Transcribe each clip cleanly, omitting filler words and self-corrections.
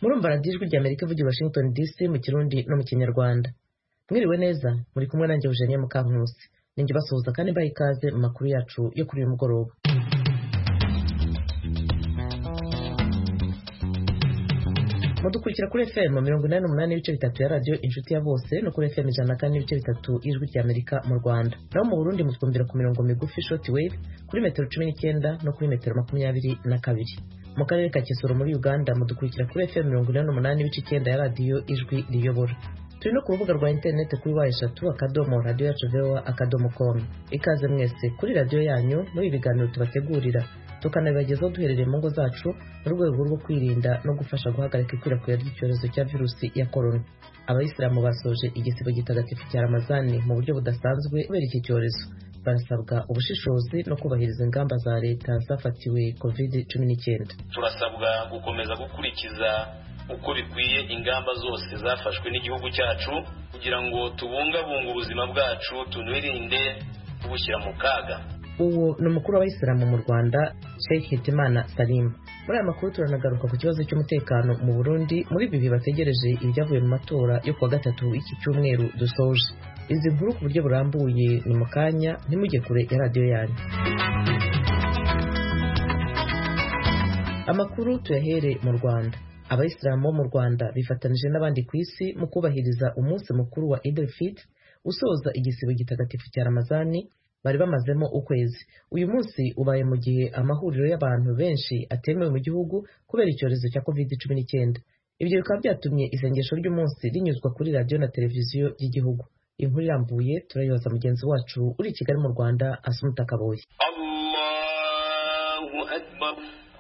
murumva radiyo ijwi ry'Amerika ivugira i Washington DC mu Kirundi no mu Kinyarwanda. Mwiriwe neza, muri kumwe nanjye Eugenie Mukankusi. Ninjye basuhuza kandi baha ikaze mu makuru yacu yo kuri uyu mugoroba. Mudukurikira kuri FM 88.3 ya radio Inshuti ya Bose no kuri FM 104.3 ijwi ry'Amerika mu Rwanda. Naho mu Burundi mutwumvira ku mirongo migufi shortwave kuri metero 19 no kuri metero 22. Mu karere ka Kisoro muri Uganda mudukurikira kuri FM 88.9 ya radio Ijwi Riyobora. Turi no ku rubuga rwa internet kuri wa3.radio.com. Ikaze mwese kuri radio yanyu muri ibiganiro tubategurira tukanabibagezaho duherereye mu ngo zacu mu rwego rwo kwirinda no gufasha guhagarika ikwirakwira ry'icyorezo cya virusi ya corona. Abayisilamu basoje igisibo gitagatifu cya Ramazani mu buryo budasanzwe kubera iki cyorezo. Barasabwa ubushishozi no kubahiriza ingamba za leta zafatiwe COVID-19. Turasabwa gukomeza gukurikiza uko bikwiye ingamba zose zafashwe n'igihugu cyacu kugira ngo tubungabunge ubuzima bwacu tunirinde kubushyira mu kaga. Uwo ni umukuru w'Abayisilamu mu Rwanda, Sheikh Hitimana Salim. Muri aya makuru turanagaruka ku kibazo cy'umutekano mu Burundi muri ibi bategereje ibyavuye mu matora yo kuwa gatatu iki cyumweru dusoje. Izi nkuru ku buryo burambuye ni mu kanya, ntimujye kure ya radio yanyu. Amakuru tuyahere mu Rwanda. Abayisilamu bo mu Rwanda bifatanije n'abandi ku isi mu kubahiriza umunsi mukuru wa Eid al-Fitr usoza igisibo gitagatifu cya Ramazani bari bamazemo ukwezi. Uyu munsi ubaye mu gihe amahuriro y'abantu benshi atemewe mu gihugu kubera icyorezo cya COVID-19. Ibyo bikaba byatumye isengesho ry'umunsi rinyuzwa kuri radio na televiziyo y'igihugu. Inkuru irambuye turayibaza mugenzi wacu uri i Kigali mu Rwanda, Asumta Kaboyi. Allahu akbar,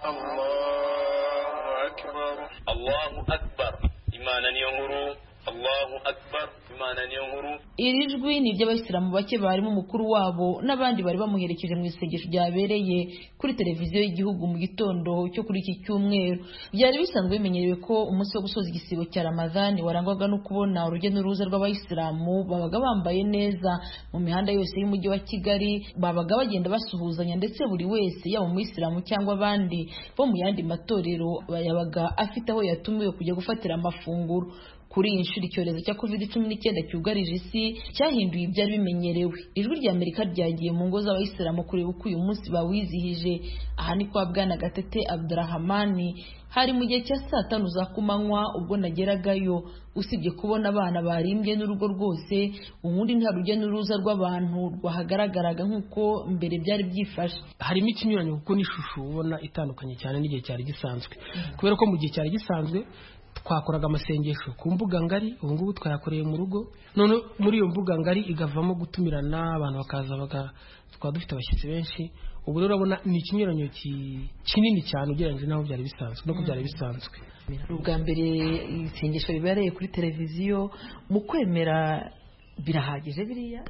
Allahu akbar, Allahu akbar. Imana niyo nkuru, Allahu akbar, Imana niyo nkuru. Iri jwi ni ry'Abayisilamu bake barimo umukuru wabo n'abandi bari bamuherekeje mu isengesho ryabereye kuri televiziyo y'igihugu mu gitondo cyo kuri iki cyumweru. Byari bisanzwe bimenyerewe ko umunsi wo gusoza igisibo cya Ramadhani warangwaga no kubona urujya n'uruza rw'Abayisilamu babaga bambaye neza mu mihanda yose y'umujyi wa Kigali, babaga bagenda basuhuzanya ndetse buri wese yaba umuyisilamu cyangwa abandi bo mu yandi matorero yabaga afite aho yatumiwe kujya gufatira amafunguro. Kuri iyi nshuro icyorezo cya COVID-19 cyugarije isi cyahinduye ibyari bimenyerewe. Ijwi ry'Amerika ryagiye mu ngo z'Abayisilamu kureba uko uyu munsi bawizihije. Aha ni kwa Bwana Gatete Abdurahmani. Hari mu gihe cya 5 za kumanywa ubwo nageragayo, usibye kubona abana barimbye n'urugo rwose, ubundi nta rujya n'uruza rw'abantu rwahagaragaraga nk'uko mbere byari byifashe. Harimo ikinyuranyo kuko n'ishusho ubona itandukanye cyane n'igihe cyari gisanzwe, kubera ko mu gihe cyari gisanzwe twakoraga amasengesho ku mbuga ngari, ubu ngubu twayakoreye mu rugo. None muri iyo mbuga ngari igavamo gutumirana abantu bakaza twaba dufite abashyitsi benshi. Ubu rero urabona ni ikinyuranyo kinini cyane ugereranyije n'aho byari bisanzwe no kubyari bisanzwe. Ubwa mbere isengesho ribereye kuri televiziyo, mu kwemera birahagije biriya?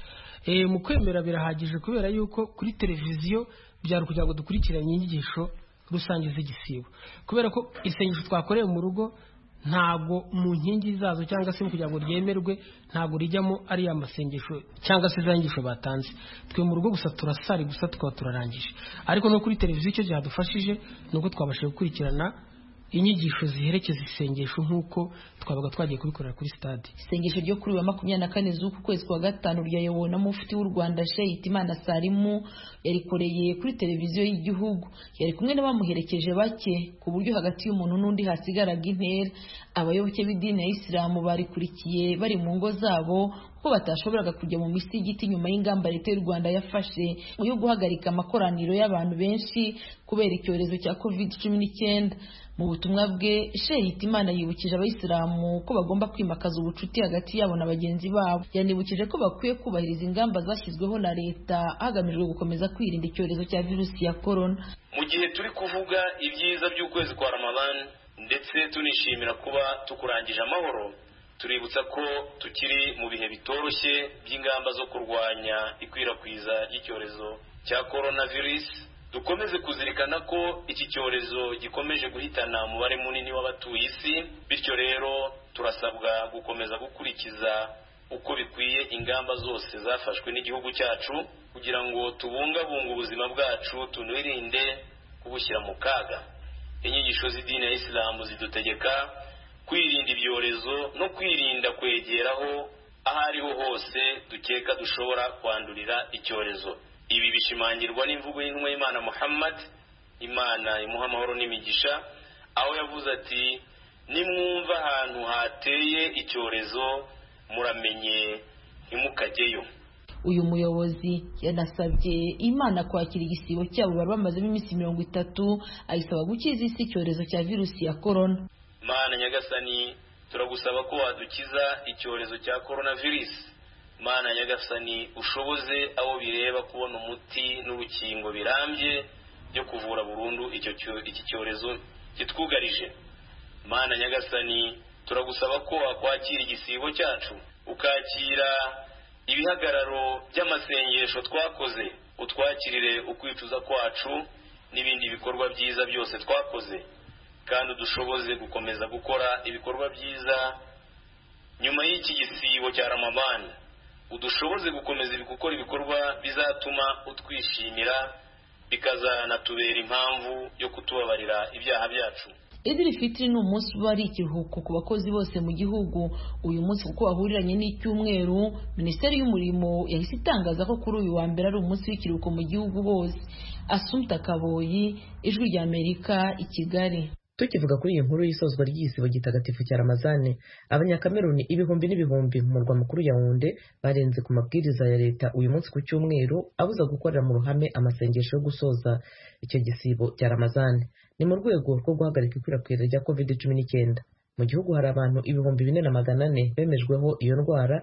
Mu kwemera birahagije kubera yuko kuri televiziyo byari kugira ngo dukurikiranye inyigisho rusange z'igisibo, kubera ko isengesho twakoreye mu rugo ntago mu nkingi zazo cyangwa se kugira ngo ryemerwe ntago rijyamo ari amasengesho cyangwa se zangisho batanze. Twe mu rugo gusa turasari gusa tukaba turarangije, ariko no kuri televiziyo icyo cyadufashije nuko twabashije gukurikirana inyigisho ziherekeza isengesho nk'uko twabaga twagiye kubikorera kuri stade. Isengesho ryo kuri wa 24 z'uku kwezi kwa gatanu ryayobowe na mufti w'u Rwanda Sheikh Hitimana Salim yarikoreye kuri televiziyo y'igihugu. Yari kumwe n'abamuherekeje bake ku buryo hagati y'umuntu n'undi hasigaraga intera. Abayoboke b'idini ya Isilamu barikurikiye bari mu ngo zabo ko batashoboraga kujya mu misigiti nyuma y'ingamba leta y'u Rwanda yafashe yo guhagarika amakoraniro y'abantu benshi kubera icyorezo cya COVID-19. Mu butumwa bwe Sheikh Hitimana yibukije Abayisilamu ko bagomba kwimakaza ubucuti hagati yabo na bagenzi babo. Yanibukije ko bakwiye kubahiriza ingamba zashyizweho na leta hagamijwe gukomeza kwirinda icyorezo cya virusi ya corona. Mu gihe turi kuvuga ibyiza by'ukwezi kwa Ramadan ndetse tunishimira kuba tukurangije amahoro, tuributsa ko tukiri mu bihe bitoroshye by'ingamba zo kurwanya ikwirakwiza ry'icyorezo cya coronavirus. Dukomeze kuzirikana ko iki cyorezo gikomeje guhitana umubare munini w'abatuye isi, bityo rero turasabwa gukomeza gukurikiza uko bikwiye ingamba zose zafashwe n'igihugu cyacu kugira ngo tubungabunge ubuzima bwacu tunirinde kubushyira mu kaga. inyigisho z'idini ya Isilamu zidutegeka kwirinda ibyorezo no kwirinda kwegeraho aho ariho hose dukeka dushobora kwandurira icyorezo. Ibi bishimangirwa n'imvugo y'intumwa y'Imana Muhammad, Imana imuha amahoro n'imigisha, aho yavuze ati nimwumva ahantu hateye icyorezo muramenye ntimukajyeyo. Uyu muyobozi yanasabye Imana kwakira igisibo cyabo bari bamazemo iminsi 30, ayisaba gukiza isi icyorezo cya virusi ya corona. Mana Nyagasani, turagusaba ko wadukiza icyorezo cya coronavirus. Mana Nyagasani, ushoboze abo bireba kubona umuti n'urukingo birambye byo kuvura burundu iki cyorezo kitwugarije. Mana Nyagasani, turagusaba ko wakwakira igisibo cyacu, ukakira ibihagararo by'amasengesho twakoze, utwakirire ukwicuza kwacu n'ibindi bikorwa byiza byose twakoze, kandi udushoboze gukomeza gukora ibikorwa byiza nyuma y'iki gisibo cya Ramadan. Udushoboze gukomeza gukora ibikorwa bizatuma utwishimira, bikazanatubera impamvu yo kutubabarira ibyaha byacu. Idil Fitri ni umunsi uba ari ikiruhuko ku bakozi bose mu gihugu. Uyu munsi kuko wahuriranye n'icyumweru, Minisiteri y'Umurimo yahise itangaza ko kuri uyu wa mbere ari umunsi w'ikiruhuko mu gihugu hose. Assumpta Kaboyi, Ijwi ry'Amerika, i Kigali. Tukivuga kuri iyi nkuru y'isozwa ry'igisibo gitagatifu cya Ramazani, Abanyakameruni ibihumbi n'ibihumbi mu murwa mukuru Yaounde barenze ku mabwiriza ya leta uyu munsi ku cyumweru abuza gukorera mu ruhame amasengesho yo gusoza icyo gisibo cya Ramazani. Ni mu rwego rwo guhagarika ikwirakwira rya COVID-19. Mu gihugu hari abantu 4,400 bemejweho iyo ndwara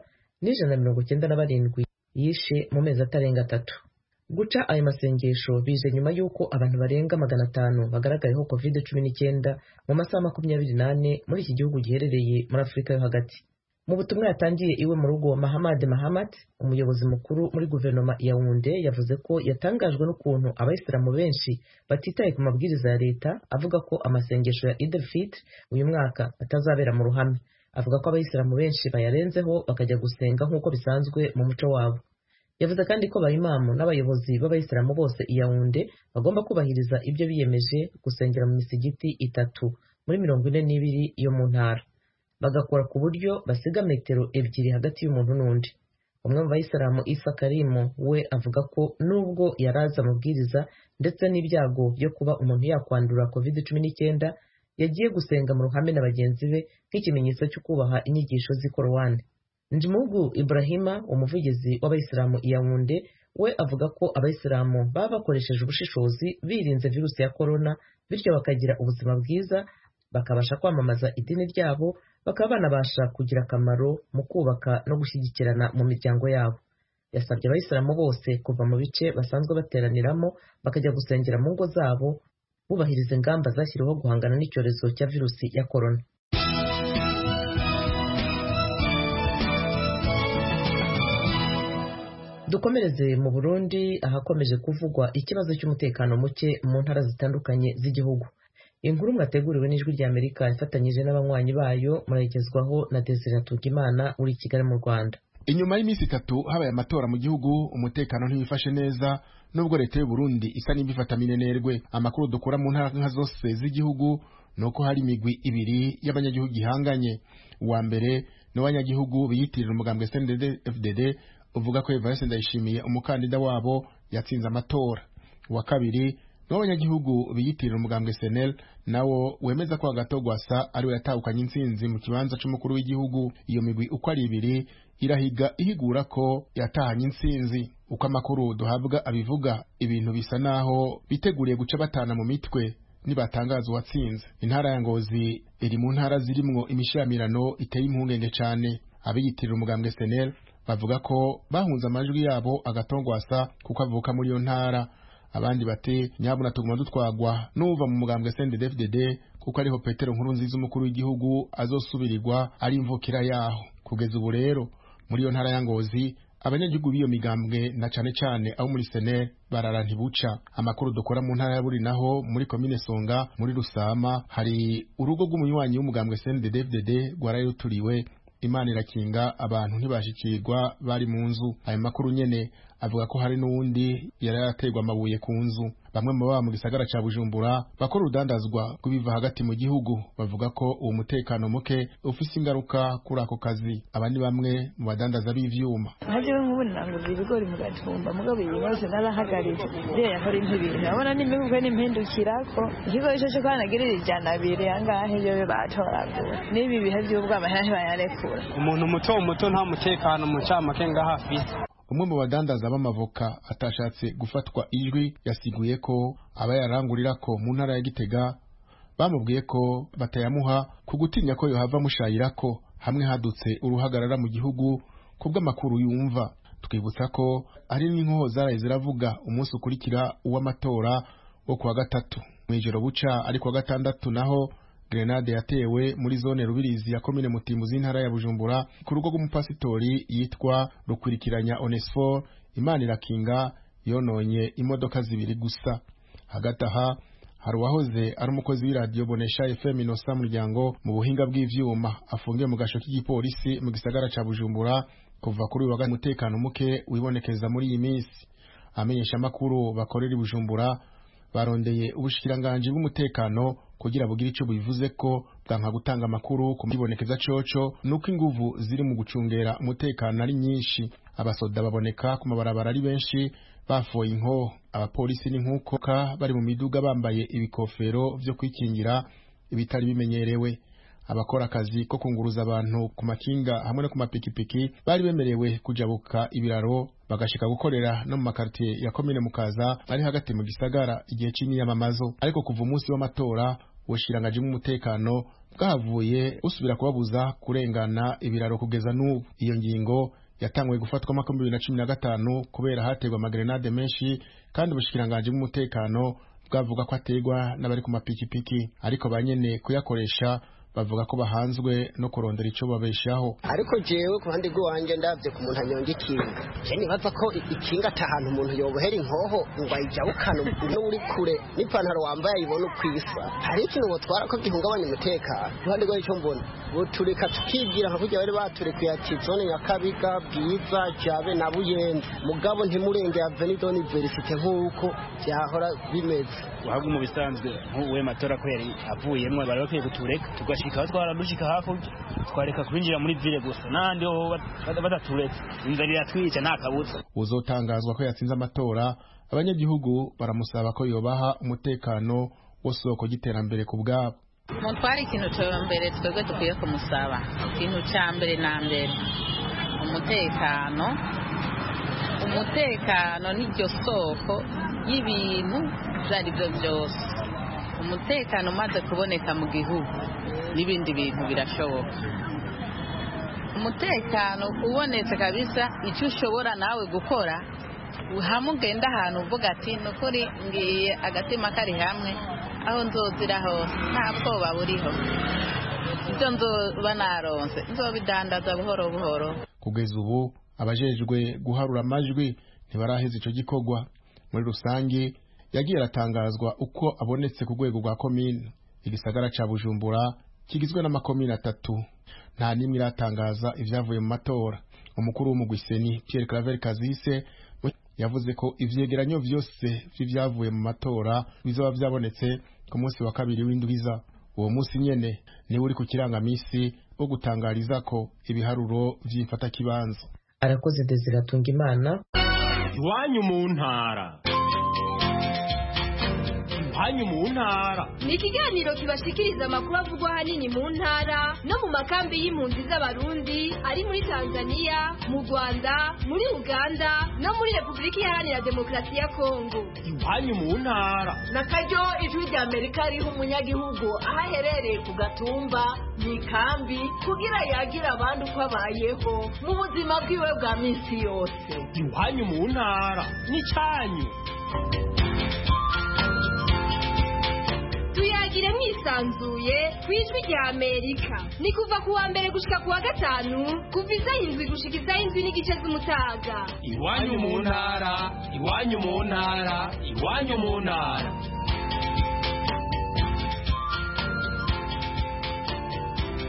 n'197 yishe mu mezi atarenga 3. Guca ayo masengesho bije nyuma y'uko abantu barenga 500 bagaragayeho COVID-19 mu masaha 24 muri iki gihugu giherereye muri Afurika yo hagati. Mu butumwa yatangiye iwe mu rugo, Mahamat, umuyobozi mukuru muri guverinoma ya Yaounde, yavuze ko yatangajwe n'ukuntu abayisilamu benshi batitaye ku mabwiriza ya leta, avuga ko amasengesho ya Eid al-Fitr uyu mwaka atazabera mu ruhame. Avuga ko abayisilamu benshi bayarenzeho bakajya gusenga nk'uko bisanzwe mu muco wabo. Yavuze kandi ko abayimamu n'abayobozi b'abayisilamu bose i Yaounde bagomba kubahiriza ibyo biyemeje, gusengera mu misigiti 3 muri 42 yo mu ntara, bagakora ku buryo basiga metero 2 hagati y'umuntu n'undi. Umwe mu bayisilamu, Isa Karimu, we avuga ko nubwo yaraza amabwiriza ndetse n'ibyago byo kuba umuntu yakwandura COVID-19, yagiye gusenga mu ruhame na bagenzi be nk'ikimenyetso cyo kubaha inyigisho z'Ikorowani. Njimugu Ibrahima, umuvugizi w'abayisilamu i Yaounde, we avuga ko abayisilamu baba bakoresheje ubushishozi birinze virusi ya corona, bityo bakagira ubuzima bwiza, bakabasha kwamamaza idini ryabo, bakaba banabasha kugira akamaro mu kubaka no gushyigikirana mu miryango yabo. Yasabye abayisilamu bose kuva mu bice basanzwe bateraniramo bakajya gusengera mu ngo zabo, bubahiriza ingamba zashyiriweho guhangana n'icyorezo cya virusi ya corona. Dukomereze mu Burundi, ahakomeje kuvugwa ikibazo cy'umutekano muke mu ntara zitandukanye z'igihugu. Inkuru mwateguriwe n'Ijwi ry'Amerika ifatanyije n'abanywanyi bayo, murayigezwaho na Desire Tugimana uri Kigali mu Rwanda. Inyuma y'iminsi 3 habaye amatora mu gihugu, umutekano ntiwifashe neza, nubwo leta y'u Burundi isa n'ibifata minenerwe. Amakuru dukura mu ntara nka zose z'igihugu nuko hari imigwi 2 y'abanyagihugu ihanganye. Uwa mbere n'abanyagihugu biyitirira umugambwe CNDD-FDD uvuga ko Evariste Ndayishimiye umukandida wabo yatsinze amatora. Uwa kabiri n'abanyagihugu biyitirira umugambwe SNL nawo wemeza ko Agatogwasa ari we yatahukanye intsinzi mu kibanza cy'umukuru w'igihugu. Iyo migwi uko ari 2 irahiga ihigura ko yatahanye intsinzi. Uko amakuru duhabwa abivuga, ibintu bisa naho biteguriye guca batana mu mitwe nibatangaza uwatsinze. Intara ya Ngozi iri mu ntara zirimwo imishamirano iteye impungenge cyane. Abiyitirira umugambwe SNL bavuga ko bahunze amajwi yabo Agatogwasa kuko avuka muri iyo ntara. Abandi bate nyabuna tuguma dutwagwa n'uva mu mugambwe CNDD-FDD kuko ariho Petero Nkurunziza umukuru w'igihugu azosubirirwa ari imvukira yaho. Kugeza ubu rero muri iyo ntara ya Ngozi abanyagihugu b'iyo migambwe na cyane abo muri SNL barara ntibuca. Amakuru dukora mu ntara ya Buri naho muri komine Songa muri Rusama hari urugo rw'umunywanyi w'umugambwe CNDD-FDD rwarayuturiwe, Imana irakinga abantu ntibashikirwa bari mu nzu. Ayo makuru nyene avuga ko hari n'uwundi yari yaraterwa amabuye ku nzu. Bamwe mu baba mu gisagara ca Bujumbura bakora urudandazwa rw'ibiva hagati mu gihugu bavuga ko uwo mutekano muke ufise ingaruka kuri ako kazi. Abandi bamwe mu badandaza b'ivyuma, haje nk'ubu nanguze ibigori mu Gatumba mugabo iyi yose narahagaritse rero yakora impibiri nabona n'imivugo n'impindukirako ikigo cyo kwanagirira ijana bire yangahe yo batoragura n'ibi bihe by'ubwama hahe bayarekura. Umuntu muto nta mutekano mu camake ngaha afise. Umwe mu badandaza b'amavoka atashatse gufatwa ijwi yasiguye ko abayarangurira ko mu ntara ya Gitega bamubwiye ko batayamuha ku gutinya ko yohava mushayira ko hamwe hadutse uruhagarara mu gihugu kubw'amakuru yumva. Twibutsa ko ari n'inkoho zaraye ziravuga umunsi ukurikira uw'amatora wo kuwa gatatu mw'ijoro buca, ari kuwa gatandatu naho grenade yatewe muri zone Rubirizi ya komine Mutimbuzi intara ya Bujumbura ku rugo rw'umupasitori yitwa Rukurikiranya Onesphore Imanirakinga yononye imodoka zibiri gusa. Hagati aha hari uwahoze ari umukozi w'iradiyo Bonesha FM Innocent Muryango mu buhinga bw'ivyuma afungiye mu gasho k'igipolisi mu gisagara ca Bujumbura kuva kuri uyu wa gatatu. Umutekano muke wibonekeza muri iyi minsi. Amenyesha makuru bakorera i Bujumbura barondeye ubushikiranganje bw'umutekano kugira bugire ico bivuze ko bwanka gutanga amakuru ku mibonekeza coco nuko inguvu ziri mu gucungera umutekano ari nyinshi. Abasoda baboneka ku mabarabara ari benshi bafoye inko, abapolisi n'inkukoka bari mu miduga bambaye ibikofero vyo kwikingira ibitari bimenyerewe. Abakora akazi ko kunguruza abantu ku makinga hamwe no ku mapikipiki bari bemerewe kujabuka ibiraro bagashika gukorera no mu makartier ya komine Mukaza ari hagati mu gisagara igihe c'imyamamazo. Ariko kuva umunsi w'amatora ubushikiranganje bw'umutekano bwahavuye usubira kubabuza kurengana ibiraro kugeza n'ubu. Iyo ngingo yatangwe gufatwa mu 2015 kubera hategwa amagrenade menshi, kandi ubushikiranganje bw'umutekano bwavuga ko ategwa n'abari ku mapikipiki, ariko banyene kuyakoresha bavuga ko bahanzwe no kurondera ico babeshaho. Ariko jewe ku ruhande rwanje ndavye ku muntu anyonga ikinga, je nibaza ko ikinga atahantu umuntu yobohera inkoho ngo ayijabukane uri kure n'ipantaro wambaye ayibona ukwisa. Hari ikintu botwara ko gihungabanya umutekano. Ruhande rwayo ico mbona botureka tukigira nka kurya bari baturekuye ati zone Nyakabiga, Bwiza, Jabe na Buyenzi, mugabo ntimurenge Avenue de l'Université nk'uko byahora bimeze. Wahabwa mu bisanzwe nk'uwe matora ko yari avuyemwe bari bakwiye kutureka tugashika twaradushika hakurya twareka kwinjira muri ville gusa nandi ho badaturetse inzara iratwica nta kabuza. Uzotangazwa ko yatsinze amatora, abanyagihugu baramusaba ko yobaha umutekano w'isoko y'iterambere ku bwabo. Mutwari ikintu cyo mbere twebwe dukwiye kumusaba, ikintu cya mbere na mbere umutekano n'iryo soko y'ibintu byari byo byose. Umutekano umaze kuboneka mu gihugu n'ibindi bintu birashoboka. Umutekano ubonetse kabisa, icyo ushobora nawe gukora uhamugenda ahantu uvuga ati nukuri ngiye agatima kari hamwe aho nzozira hose nta bwoba buriho, ibyo nzoba naronse nzobidandaza buhoro buhoro. Kugeza ubu abajejwe guharura amajwi ntibaraheza ico gikorwa. Muri rusange yagiye aratangazwa uko abonetse ku rwego rwa komine. Igisagara ca Bujumbura kigizwe n'amakomine 3, nta nimwe iratangaza ivyavuye mu matora. Umukuru w'umugwiseni Pierre Claver Kazise yavuze ko ivyegeranyo vyose vy'ivyavuye mu matora bizoba vyabonetse ku munsi wa kabiri w'indwiza. Uwo munsi nyene niwe uri ku kirangamisi wo gutangariza ko ibiharuro vy'imfata kibanza. Arakoze Desire Atungimana. Iwanyu mu ntara. Iwanyu mu ntara ni ikiganiro kibashikiriza amakuru avugwa ahanini mu ntara no mu makambi y'impunzi z'abarundi ari muri Tanzania, mu Rwanda, muri Uganda no muri Repubulika Iharanira Demokarasi ya Kongo. Iwanyu mu ntara na karyo ijwi rya Amerika riha umunyagihugu aho aherereye ku gatumba mu ikambi kugira yagira abandi uko abayeho mu buzima bwiwe bwa minsi yose. Iwanyu mu ntara n'icyanyu. Tuyagire mwisanzuye kwijwi rya Amerika. Ni kuva kuwa mbere gushika kuwa gatanu kuva isaha 7 gushika isaha 7 n'igice z'umutaga. Iwanyu mu ntara, iwanyu mu ntara, iwanyu mu ntara.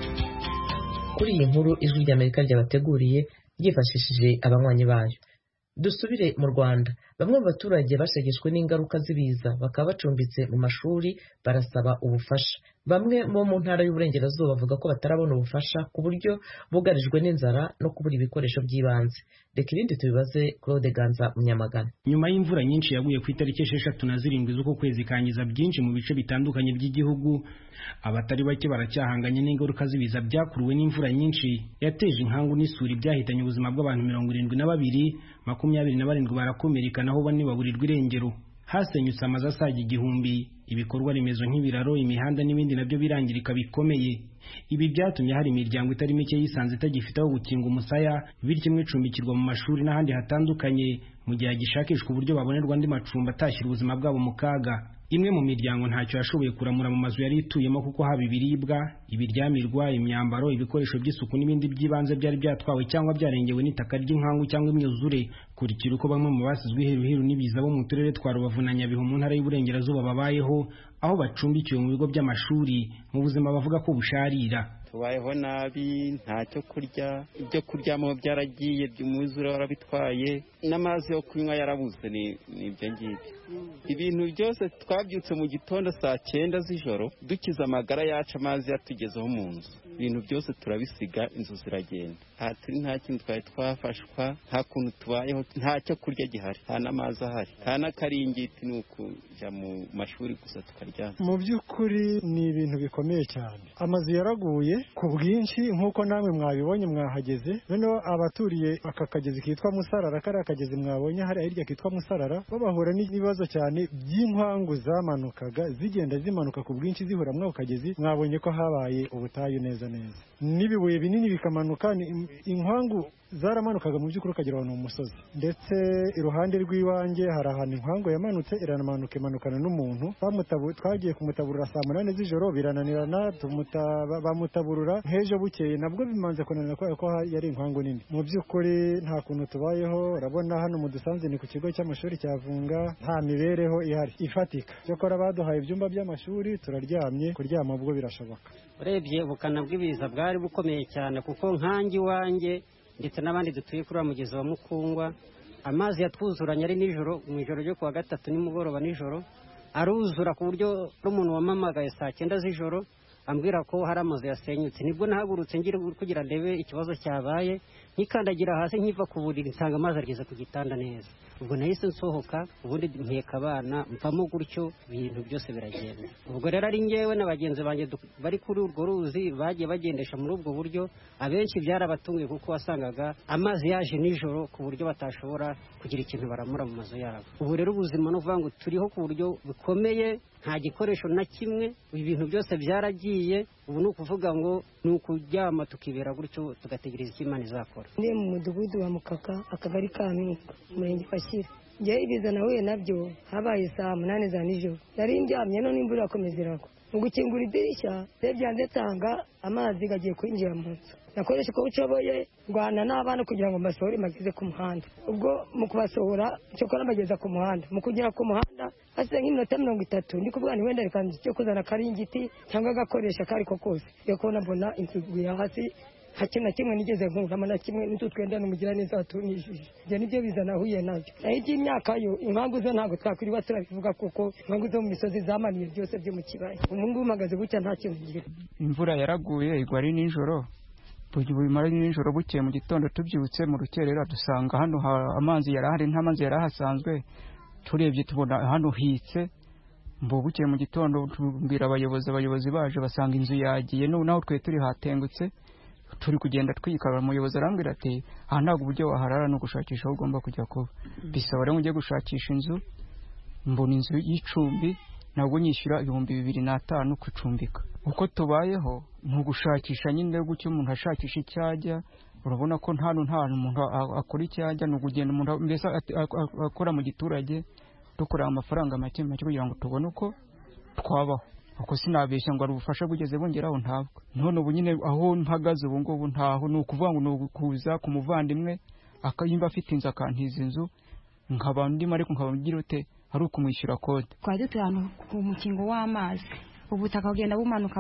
Kuri iyi nkuru ijwi rya Amerika ryabateguriye ryifashishije abanywanyi bayo. Dusubire mu Rwanda. Bamwe mu baturage bashegeshwe n'ingaruka z'ibiza bakaba bacumbitse mu mashuri barasaba ubufasha. Bamwe mu ntara y'Uburengerazuba bavuga ko batarabona ubufasha ku buryo bugarijwe n'inzara no kubura ibikoresho by'ibanze. Reka ibindi tubibaze Claude Ganza Munyamagana. Nyuma y'imvura nyinshi yaguye ku itariki 6 na 7 z'uko kwezi kangiza byinshi mu bice bitandukanye by'igihugu, abatari bake baracyahanganye n'ingaruka z'ibiza byakuruwe n'imvura nyinshi yateje inkangu n'isuri byahitanye ubuzima bw'abantu 72, 27 barakomereka naho bane baburirwa irengero. Hasenyutse amazu asaga 1000, ibikorwa remezo nk'ibiraro, imihanda n'ibindi nabyo birangirika bikomeye. Ibi byatumye hari imiryango itari mike yisanze itagifite aho gukinga umusaya, bityo imwe icumbikirwa mu mashuri n'ahandi hatandukanye mu gihe gishakishwa uburyo babonerwa andi macumbi atashyira ubuzima bwabo mu kaga. Imwe mu miryango ntacyo yashoboye kuramura mu mazu yari ituyemo kuko haba ibiribwa, ibiryamirwa, imyambaro, ibikoresho by'isuku n'ibindi by'ibanze byari byatwawe cyangwa byarengewe n'itaka ry'inkangu cyangwa imyuzure. Kurikira uko bamwe mu basizwe iheruheru n'ibiza bo mu turere twa Rubavu na Nyabihu mu ntara y'Uburengerazuba babayeho, aho bacumbikiwe mu bigo by'amashuri mu buzima bavuga ko busharira. Tubayeho nabi, ntacyo kurya, ibyo kuryamo byaragiye, by'umwuzure warabitwaye, n'amazi yo kunywa yarabuze. Ni ibyo ngibyo. Ibintu byose twabyutse mu gitondo saa 9 z'ijoro dukiza amagara yacu, amazi yatugezeho mu nzu, ibintu byose turabisiga, inzu ziragenda. Nta kintu twari twafashwa, nta kuntu tubayeho, ntacyo kurya gihari, nta n'amazi ahari, nta n'akaringiti, ni ukujya mu mashuri gusa tukaryama. Mu by'ukuri ni ibintu bikomeye cyane. Amazu yaraguye ku bwinshi nk'uko namwe mwabibonye mwahageze. Noneho abaturiye aka kagezi kitwa Musarara, kariya kagezi mwabonye hari hirya kitwa Musarara, babahura n'ibibazo cyane by'inkwangu zamanukaga zigenda zimanuka ku bwinshi zihura mw'ako kagezi. Mwabonye ko habaye ubutayu neza neza, n'ibibuye binini bikamanuka. Inkwangu zaramanukaga mu by'ukuri ukagera ahantu mu musozi, ndetse iruhande rw'iwanjye hari ahantu inkwangu yamanutse iramanuka imanukana n'umuntu. Twagiye kumutaburura saa 8 z'ijoro birananirana, bamutaburura nk'ejo bukeye nabwo bimanze kunanira kubera ko yari inkwangu nini. Mu by'ukuri nta kuntu tubayeho. Urabona hano mu Dusanze ni ku kigo cy'amashuri cya Vunga, nta mibereho ihari ifatika. Cyokora baduhaye ibyumba by'amashuri turaryamye, kuryama ubwo birashoboka. Urebye ubukana bw'ibiza bwari bukomeye cyane, kuko nkangi wanjye ndetse n'abandi dutuye kuri mugezi wa Mukungwa, amazi yatwuzuranye ari nijoro, mu ijoro ryo kuwa 3 nimugoroba nijoro, aruzura ku buryo umuntu wamamagaye saa 9 z'ijoro ambwira ko hari amazu yasenyutse. Nibwo nahagurutse ngira kugira ndebe ikibazo cyabaye, nkikandagira hasi nkiva ku buriri nsanga amazi ageze ku gitanda neza. Ubwo nahise nsohoka, ubundi mpeka abana mvamo, gutyo ibintu byose biragenda. Ubwo rero ari ngewe n'abagenzi banjye bari kuri urwo ruzi bagiye bagendesha muri ubwo buryo, abenshi byarabatunguye kuko wasangaga amazi yaje nijoro ku buryo batashobora kugira ikintu baramura mu mazu yabo. Ubu rero ubuzima no kuvuga ngo turiho ku buryo bukomeye, nta gikoresho na kimwe, ibintu byose byaragiye. Ubu ni ukuvuga ngo ni ukuryama tukibera gutyo tugategereza icyo Imana izakora. Ndi mu mudugudu wa Mukaka, akagari ka Mpinga, umurenge Fashyira. Njye ibiza nahuye nabyo habaye saa 8 za nijoro. Nari ndyamye none imvura irakomeza iragwa. Mu gukingura idirishya byanze nsanga amazi gagiye kwinjira mu nzu. Nakoresha uko nshoboye rwana n'abana kugira ngo mbasohore mageze ku muhanda. Ubwo mu kubasohora cyokora mbageza ku muhanda, mu kugera ku muhanda hasize nk'iminota 30, ndi kuvuga ni wenda reka cyo kuzana karingiti cyangwa gakoresha kari ko kose. Yo kubona mbona inzu ya hasi, hakina kimwe nigeze nkuramo na kimwe n'ututwenda n'umugira neza watunishije. Ibyo nibyo bizana huye nabyo. Naho imyaka yo inkangu zo ntabwo twakwiriba turabivuga kuko inkangu zo mu misozi zamaniye byose byo mu kibaya. Umungu magaze bucya nta kintu ngira. Imvura yaraguye igwa ari nijoro. Bumara nijoro bukeye mu gitondo tubyutse mu rukerera dusanga hano amazi yarahari, nta mazi yarahasanzwe. Turebye tubona hano hitse, mbo bukeye mu gitondo tumbwira abayobozi baje basanga inzu yagiye, naho twe turi hatengutse. Turi kugenda twikara, umuyobozi arambwira ati aha ntabwo uburyo waharara no gushakisha aho ugomba kujya kuba, bisaba rero ujye gushakisha inzu. Mbona inzu y'icumbi nabwo nyishyura 2,500 kucumbika. Uko tubayeho ni ugushakisha nyine gutyo, umuntu ashakisha icyajya. Urabona ko nta hantu umuntu akora icyajya, ni ugenda umuntu mbese akora mu giturage dukora amafaranga make kugira ngo tubone uko twabaho. Uko sinabeshya ngo ari ubufasha bugeze bongeraho ntabwo. None ubu nyine aho mpagaze ubu ngubu ntaho, ni ukuvuga ngo ni ukuza ku muvandimwe akayimba afite inzu akantiza inzu, nkaba ndimo ariko nkaba ngira ute ari ukumwishyura kode. Twari dutuye ahantu ku mukingo w'amazi, ubutaka bugenda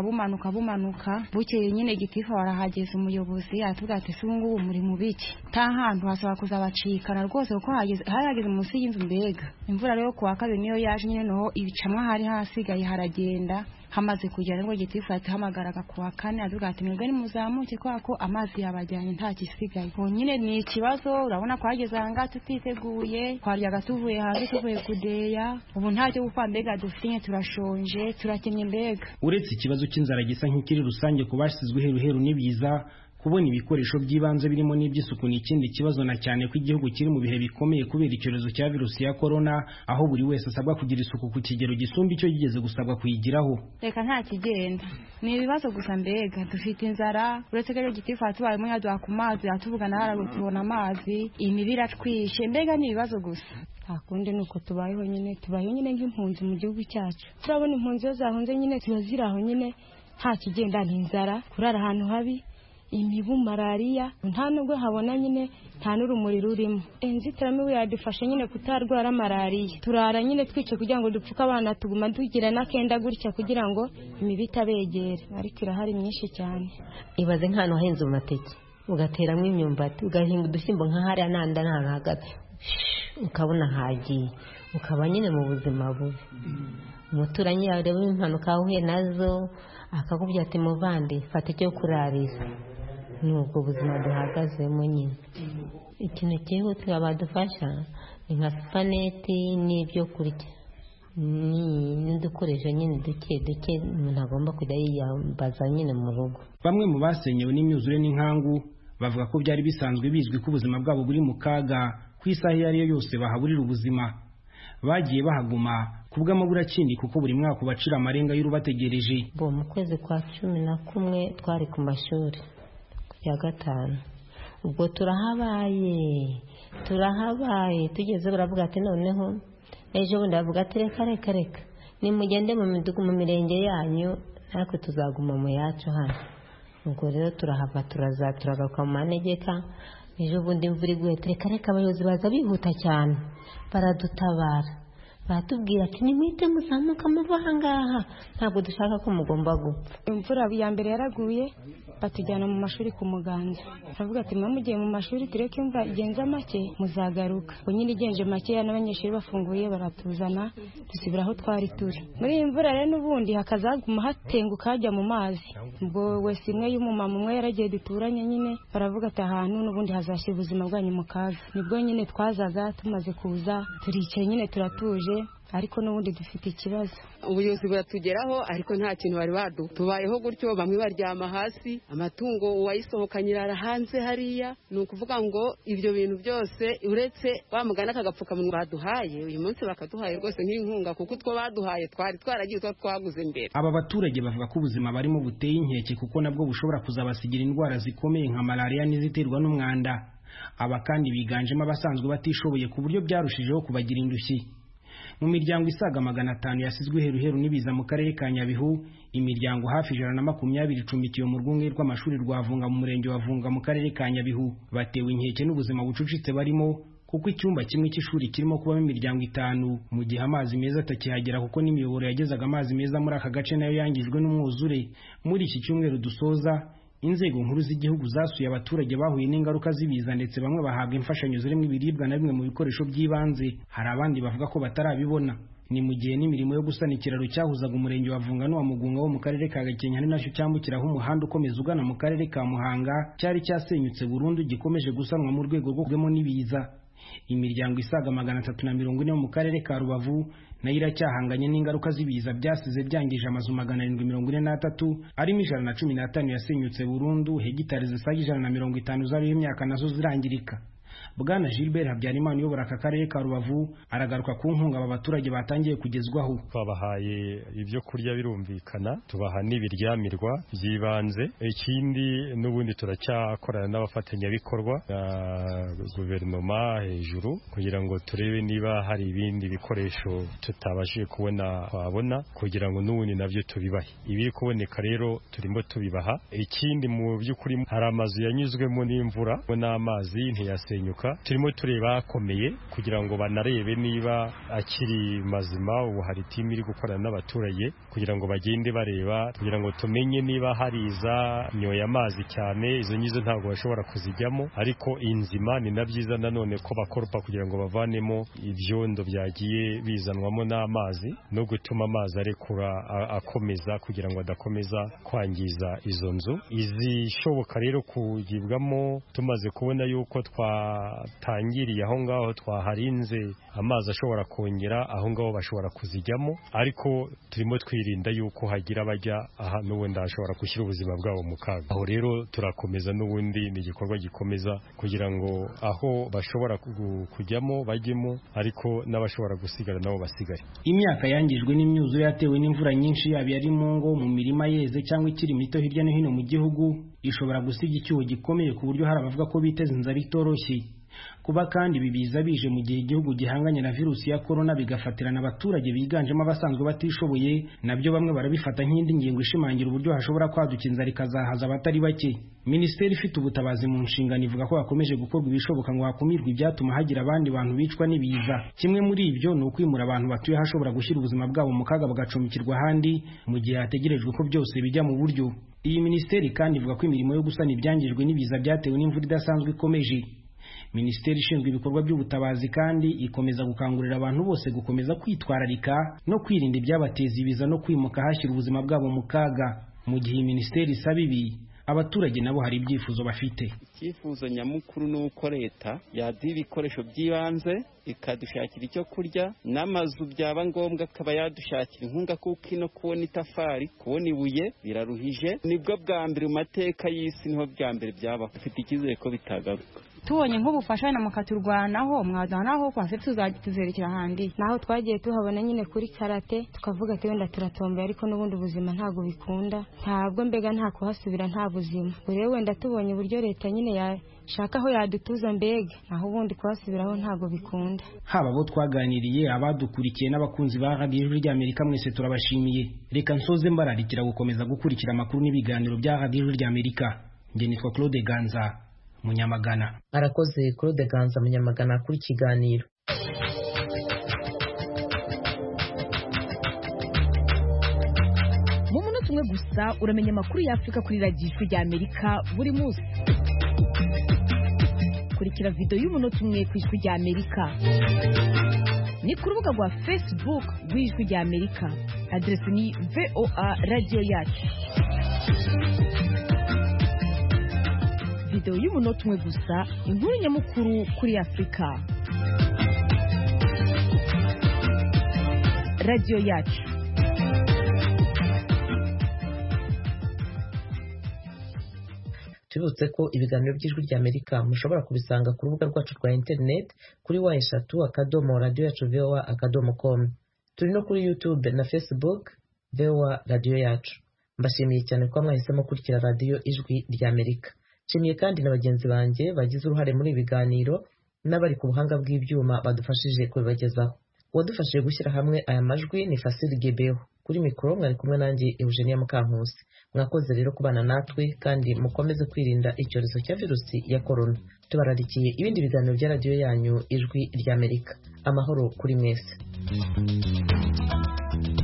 bumanuka bukeye nyine gitifu warahageze umuyobozi atubwira ati se ubungubu muri mu biki nta hantu hasaba kuzabacikana rwose kuko harageze munsi y'inzu mbega imvura rero kuwa kabiri niyo yaje nyine noho ibicamwa hari hasigaye haragenda hamaze kugera ngo gitifu ati hamagaraga kuwa kane avuga ati mwebwe ni muzamuke ko amazi yabajyanye nta gisigaye ubu nyine ni ikibazo urabona ko hageze aha tutiteguye twaryaga tuvuye hanze tuvuye kudeya ubu ntacyo gupfa mbega dufite turashonje turakennye mbega uretse ikibazo cy'inzara gisa nk'ikiri rusange ku basizwe heruheru n'ibiza kubona ibikoresho by'ibanze birimo n'iby'isuku ni ikindi kibazo na cyane ko igihugu kiri mu bihe bikomeye kubera icyorezo cya virusi ya corona aho buri wese asabwa kugira isuku ku kigero gisumba icyo yigeze gusabwa kuyigiraho reka nta kigenda ni ibibazo gusa mbega dufite inzara uretse ko gitifu tubayemo yaduha ku mazi yatuvugana harago tubona amazi imibiri atwishe mbega ni ibibazo gusa akundi nuko tubayeho nyine nk'impunzi mu gihugu cyacu turabona impunzi zo zahunze nyine turazira aho nyine nta kigenda ni inzara kurara ahantu habi imibu malariya nta nubwo habona nyine nta n'urumuri rurimo inzitiramibu yadufashe nyine kutarwara malariya turara nyine twice kugira ngo dupfuke abana tuguma tugira n'akenda gutya kugira ngo imibu itabegere ariko irahari myinshi cyane ibaze nk'ahantu hahinze amateke ugateramo imyumbati ugahinga udushyimbo nka hariya nanda nta hagati ukabona hagiye ukaba nyine mu buzima bubi umuturanyi yawe reba impanuka wahuye nazo akakubwira ati muvandi fata icyo kurarisa ni ubwo buzima duhagazemo nyine ikintu cyihutirwa badufasha ni nka supaneti n'ibyo kurya n'udukoresho nyine duke umuntu agomba kujya yiyambaza nyine mu rugo bamwe mu basenyewe n'imyuzure n'inkangu bavuga ko byari bisanzwe bizwi ko ubuzima bwabo buri mu kaga ku isaha iyo ari yo yose bahaburira ubuzima bagiye bahaguma kubw'amaburakindi kuko buri mwaka ubacira amarenga y'urubategereje mu kwezi kwa 11 twari ku mashuri ya gatanu ubwo turahabaye tugeze baravuga ati noneho ejo bundi bavuga ati reka nimugende mu mirenge yanyu natwe tuzaguma mu yacu hano ubwo rero turahava turagaruka mu manegeka ejo bundi imvura iguye reka abayobozi baza bihuta cyane baradutabara batubwira ati nimwite muzamuka muva ahangaha ntabwo dushaka ko mugomba gupfa imvura ya mbere yaraguye batujyana mu mashuri ku muganda baravuga ati mugiye mu mashuri tureke imvura igenza make muzagaruka ubwo nyine igenje makeya n'abanyeshuri bafunguye baratuzana dusubira aho twari turi muri iyi mvura rero n'ubundi hakazaguma hatenguka hajya mu mazi ubwo wese imwe y'umumama umwe yaragiye duturanye nyine baravuga ati ahantu n'ubundi hazashyira ubuzima bwanyu mu kaga nibwo nyine twazaga tumaze kuza turicaye nyine turatuje ariko n'ubundi dufite ikibazo ubuyobozi buratugeraho ariko nta kintu bari badu tubayeho gutyo bamwe baryama hasi amatungo uwayisohokanye irara hanze hariya ni ukuvuga ngo ibyo bintu byose uretse bamugana akagapfukamunwa baduhaye uyu munsi bakaduhaye rwose nk'inkunga kuko utwo baduhaye twari twaragiye utwo twaguze mbere aba baturage bavuga ko ubuzima barimo buteye inkeke kuko nabwo bushobora kuzabasigira indwara zikomeye nka malariya n'iziterwa n'umwanda aba kandi biganjemo abasanzwe batishoboye ku buryo byarushijeho kubagira indushyi mu miryango isaga 500 yasizwe heruheru n'ibiza mu karere ka Nyabihu imiryango hafi 120 icumbikiye mu rwunge rw'amashuri rwavunga mu murenge wa Vunga mu karere ka Nyabihu batewe inkeke n'ubuzima bucucitse barimo kuko icyumba kimwe cy'ishuri kirimo kubamo imiryango 5 mu gihe amazi meza atakihagera kuko n'imiyoboro yagezaga amazi meza muri aka gace nayo yangijwe n'umwuzure muri iki cyumweru dusoza inzego nkuru z'igihugu zasuye abaturage bahuye n'ingaruka z'ibiza ndetse bamwe bahabwa imfashanyo zirimo ibiribwa na bimwe mu bikoresho by'ibanze hari abandi bavuga ko batarabibona ni mu gihe n'imirimo yo gusana ikiraro cyahuzaga umurenge wa Vunga n'uwa Mugunga wo mu karere ka Gakenke ari nacyo cyambukiraho umuhanda ukomeza ugana mu karere ka Muhanga cyari cyasenyutse burundu gikomeje gusanwa mu rwego rwo kugwemo n'ibiza imiryango isaga 340 mu karere ka Rubavu nayo iracyahanganye n'ingaruka z'ibiza byasize byangije amazu 743 arimo 115 yasenyutse burundu hegitari zisaga 150 zariho imyaka nazo zirangirika Bwana Gilbert Habyarimana uyobora aka karere ka Rubavu aragaruka ku nkunga aba baturage batangiye kugezwaho twabahaye ibyo kurya birumvikana tubaha n'ibiryamirwa by'ibanze ikindi n'ubundi turacyakorana n'abafatanyabikorwa na guverinoma hejuru kugira ngo turebe niba hari ibindi bikoresho tutabashije kubona twabona kugira ngo n'ubundi nabyo tubibahe ibiri kuboneka rero turimo tubibaha ikindi mu by'ukuri hari amazu yanyuzwemo n'imvura n'amazi ntiyasenyuka guhinduka turimo tureba akomeye kugira ngo banarebe niba akiri mazima. Ubu hari timu iri gukorana n'abaturage kugira ngo bagende bareba kugira ngo tumenye niba hari iza nyoye amazi cyane, izo ngizo ntabwo bashobora kuzijyamo, ariko inzima ni na byiza nanone ko bakoropa kugira ngo bavanemo ibyondo byagiye bizanwamo n'amazi no gutuma amazi arekura akomeza kugira ngo adakomeza kwangiza izo nzu. Izishoboka rero kugibwamo tumaze kubona yuko twatangiriye aho ngaho twaharinze amazi ashobora kongera aho ngaho bashobora kuzijyamo, ariko turimo twirinda yuko hagira bajya aha n'ubundi hashobora gushyira ubuzima bwabo mu kaga. Aho rero turakomeza n'ubundi ni igikorwa gikomeza kugira ngo aho bashobora kujyamo bajyemo, ariko n'abashobora gusigara nabo basigare. Imyaka yangijwe n'imyuzure yatewe n'imvura nyinshi, yaba ari mu ngo, mu mirima yeze cyangwa ikiri mito hirya no hino mu gihugu, ishobora gusiga icyuho gikomeye ku buryo hari abavuga ko biteza inzara itoroshye. Kuba kandi bibiza bije mu gihe igihugu gihanganye na virusi ya corona bigafatirana abaturage biganjemo abasanzwe batishoboye, nabyo bamwe barabifata nk'indi ngingo ishimangira uburyo hashobora kwaduka inzara ikazahaza abatari bake. Minisiteri ifite ubutabazi mu nshingano ivuga ko hakomeje gukorwa ibishoboka ngo hakumirwe ibyatuma hagira abandi bantu bicwa n'ibiza. Kimwe muri ibyo ni ukwimura abantu batuye hashobora gushyira ubuzima bwabo mu kaga bagacumbikirwa ahandi mu gihe hategerejwe ko byose bijya mu buryo. Iyi minisiteri kandi ivuga ko imirimo yo gusana ibyangijwe n'ibiza byatewe n'imvura idasanzwe ikomeje. Minisiteri ishinzwe ibikorwa by'ubutabazi kandi ikomeza gukangurira abantu bose gukomeza kwitwararika no kwirinda ibyabateza ibiza no kwimuka hashyira ubuzima bwabo mu kaga. Mu gihe minisiteri isaba ibi, abaturage nabo hari ibyifuzo bafite. Icyifuzo nyamukuru ni uko leta yaduha ibikoresho by'ibanze, ikadushakira icyo kurya, n'amazu byaba ngombwa akaba yadushakira inkunga, kuko ino kubona itafari, kubona ibuye biraruhije. Nibwo bwa mbere mu mateka y'isi, niho bwa mbere byabaho. Dufite icyizere ko bitagaruka. Tubonye nk'ubufasha na mukaturwanaho mwazanaho kwase tuzerekera ahandi. Naho twagiye tuhabona nyine kuri karate, tukavuga ati wenda turatombera, ariko n'ubundi ubuzima ntabwo bikunda, ntabwo mbega nta kuhasubira nta buzima. Rero wenda tubonye uburyo leta nyine yashaka aho yadutuza, mbega naho ubundi kuhasubiraho ntabwo bikunda. Haba abo twaganiriye, abadukurikiye n'abakunzi ba Radio Ijwi ry'Amerika, mwese turabashimiye. Reka nsoze mbararikira gukomeza gukurikira amakuru n'ibiganiro bya Radio Ijwi ry'Amerika. Nge nitwa Claude Ganza Munyamagana. Arakoze Claude Ganza Munyamagana kuri kiganiro. Mu munota umwe gusa uramenya amakuru y'Afrika kuri Radio Ijwi ry'Amerika buri munsi. Kurikira video y'umunota umwe ku Ijwi ry'Amerika. Ni ku rubuga rwa Facebook rw'Ijwi ry'Amerika. Adresse ni VOA Radio Yacu. Video y'umunota umwe gusa, inkuru nyamukuru kuri Afrika. Radio Yacu. Tubutse ko ibiganiro by'Ijwi ry'Amerika mushobora kubisanga ku rubuga rwacu rwa internet kuri wa3.radio.voa.com. Turi no kuri YouTube na Facebook VOA Radio Yacu. Mbashimiye cyane ko mwahisemo kurikira Radio Ijwi ry'Amerika. Nshimiye kandi na bagenzi banjye bagize uruhare muri ibiganiro n'abari ku buhanga bw'ibyuma badufashije kubibagezaho. Uwadufashije gushyira hamwe aya majwi ni Fasili Gebeho. Kuri mikoro mwari kumwe nanjye Eugenia Mukankusi. Mwakoze rero kubana natwe kandi mukomeze kwirinda icyorezo cya virusi ya corona. Tubararikiye ibindi biganiro bya radio yanyu Ijwi ry'Amerika. Amahoro kuri mwese.